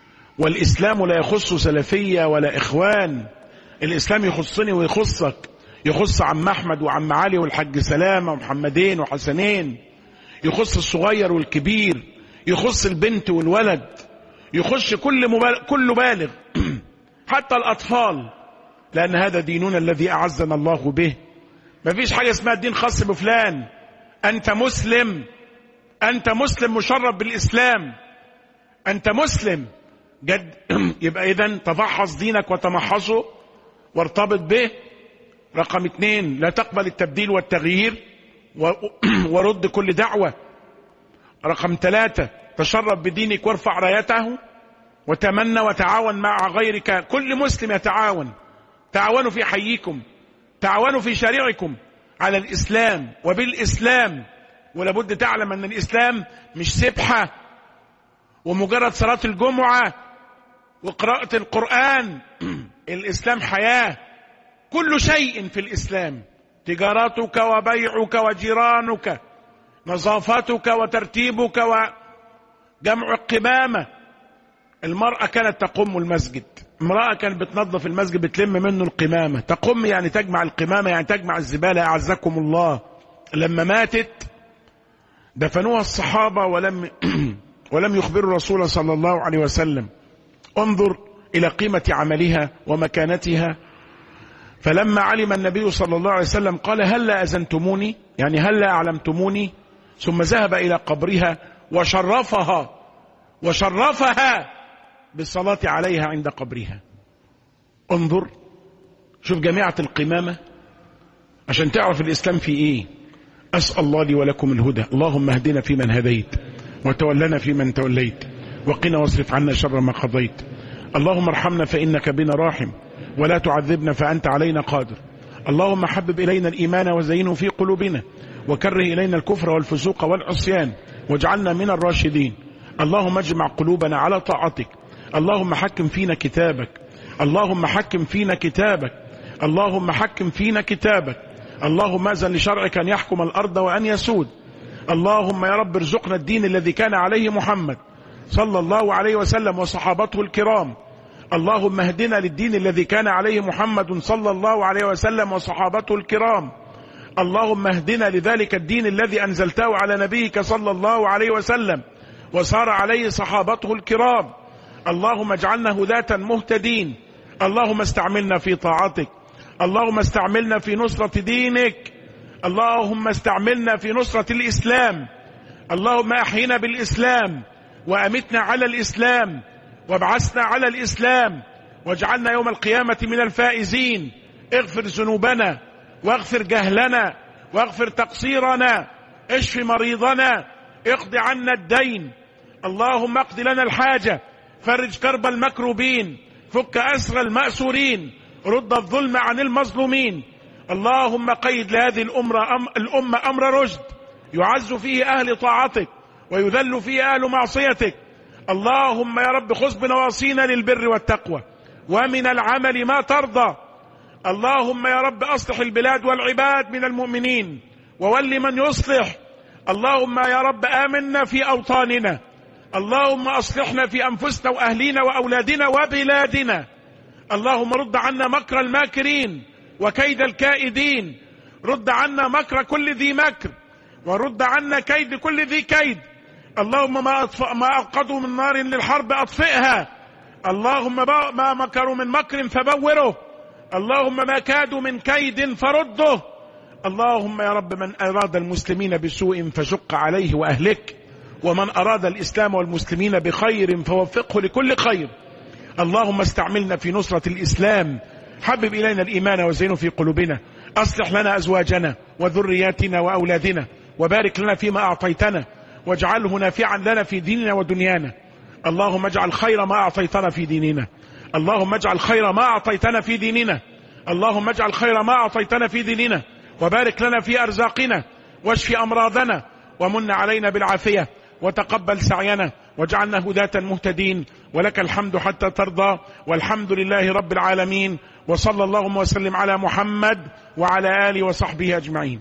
والإسلام لا يخص سلفية ولا إخوان، الإسلام يخصني ويخصك، يخص عم أحمد وعم علي والحاج سلامة ومحمدين وحسنين، يخص الصغير والكبير، يخص البنت والولد، يخص كل بالغ حتى الأطفال، لأن هذا ديننا الذي أعزنا الله به. ما فيش حاجة اسمها الدين خاص بفلان. أنت مسلم، أنت مسلم مشرف بالإسلام، أنت مسلم جد. يبقى إذن تفحص دينك وتمحصه وارتبط به. رقم 2، لا تقبل التبديل والتغيير ورد كل دعوة. رقم 3، تشرف بدينك وارفع رايته وتمنى وتعاون مع غيرك. كل مسلم يتعاون، تعاونوا في حيكم، تعاونوا في شريعكم على الإسلام وبالإسلام. ولابد تعلم أن الإسلام مش سبحة ومجرد صلاة الجمعة وقراءة القرآن. الإسلام حياة، كل شيء في الإسلام، تجارتك وبيعك وجيرانك، نظافتك وترتيبك وجمع القمامة. المرأة كانت تقم المسجد، امرأة كانت بتنظف المسجد بتلم منه القمامة. تقم يعني تجمع القمامة، يعني تجمع الزبالة. أعزكم الله، لما ماتت دفنوها الصحابة ولم يخبروا الرسول صلى الله عليه وسلم. انظر إلى قيمة عملها ومكانتها. فلما علم النبي صلى الله عليه وسلم قال هلا أذنتموني، يعني هلا أعلمتموني. ثم ذهب إلى قبرها وشرفها بالصلاة عليها عند قبرها. انظر، شوف جماعة القمامة عشان تعرف الإسلام في إيه. أسأل الله لي ولكم الهدى. اللهم اهدنا فيمن هديت، وتولنا فيمن توليت، وقنا واصرف عنا شر ما قضيت. اللهم ارحمنا فإنك بنا راحم، ولا تعذبنا فأنت علينا قادر. اللهم حبب إلينا الإيمان وزينه في قلوبنا، وكره إلينا الكفر والفسوق والعصيان، واجعلنا من الراشدين. اللهم اجمع قلوبنا على طاعتك. اللهم حكم فينا كتابك، اللهم حكم فينا كتابك، اللهم حكم فينا كتابك. اللهم أذن لشرعك أن يحكم الأرض وأن يسود. اللهم يا رب ارزقنا الدين الذي كان عليه محمد صلى الله عليه وسلم وصحابته الكرام. اللهم اهدنا للدين الذي كان عليه محمد صلى الله عليه وسلم وصحابته الكرام. اللهم اهدنا لذلك الدين الذي أنزلته على نبيك صلى الله عليه وسلم وصار عليه صحابته الكرام. اللهم اجعلنا هداة مهتدين. اللهم استعملنا في طاعتك، اللهم استعملنا في نصرة دينك، اللهم استعملنا في نصرة الإسلام. اللهم أحينا بالإسلام وأمتنا على الإسلام وابعثنا على الإسلام، واجعلنا يوم القيامة من الفائزين. اغفر ذنوبنا واغفر جهلنا واغفر تقصيرنا، اشف مريضنا، اقض عنا الدين. اللهم اقض لنا الحاجة، فرج كرب المكروبين، فك أسر المأسورين، رد الظلم عن المظلومين. اللهم قيد لهذه الأمة أمر رشد يعز فيه أهل طاعتك ويذل فيه أهل معصيتك. اللهم يا رب خذ بنواصينا للبر والتقوى ومن العمل ما ترضى. اللهم يا رب أصلح البلاد والعباد من المؤمنين وول من يصلح. اللهم يا رب آمنا في أوطاننا. اللهم أصلحنا في أنفسنا وأهلينا وأولادنا وبلادنا. اللهم رد عنا مكر الماكرين وكيد الكائدين، رد عنا مكر كل ذي مكر، ورد عنا كيد كل ذي كيد. اللهم ما أوقدوا من نار للحرب أطفئها. اللهم ما مكروا من مكر فبوره. اللهم ما كادوا من كيد فرده. اللهم يا رب من أراد المسلمين بسوء فشق عليه وأهلك، ومن أراد الإسلام والمسلمين بخير فوفقه لكل خير. اللهم استعملنا في نصرة الإسلام، حبب إلينا الإيمان وزينه في قلوبنا، أصلح لنا أزواجنا وذرياتنا وأولادنا، وبارك لنا فيما أعطيتنا، واجعله نافعا لنا في ديننا ودنيانا. اللهم اجعل خير ما أعطيتنا في ديننا، اللهم اجعل خير ما أعطيتنا في ديننا، اللهم اجعل خير ما أعطيتنا في ديننا، وبارك لنا في أرزاقنا، واشف أمراضنا، ومن علينا بالعافية، وتقبل سعينا، واجعلنا هداة مهتدين. ولك الحمد حتى ترضى، والحمد لله رب العالمين. وصلى اللهم وسلم على محمد وعلى آله وصحبه أجمعين.